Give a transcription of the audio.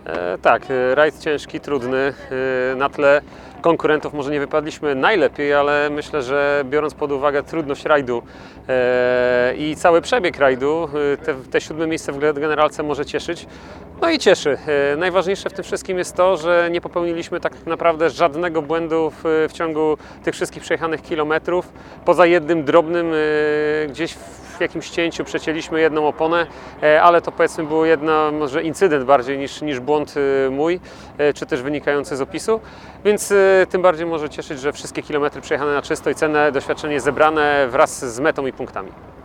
Tak, rajd ciężki, trudny. Na tle konkurentów może nie wypadliśmy najlepiej, ale myślę, że biorąc pod uwagę trudność rajdu i cały przebieg rajdu, te 7. miejsce w generalce może cieszyć. No i cieszy. Najważniejsze w tym wszystkim jest to, że nie popełniliśmy tak naprawdę żadnego błędu w ciągu tych wszystkich przejechanych kilometrów. Poza jednym drobnym, gdzieś w jakimś cięciu przecięliśmy jedną oponę, ale to powiedzmy było może incydent bardziej niż błąd mój, czy też wynikający z opisu. Więc tym bardziej może cieszyć, że wszystkie kilometry przejechane na czysto i cenne doświadczenie zebrane wraz z metą i punktami.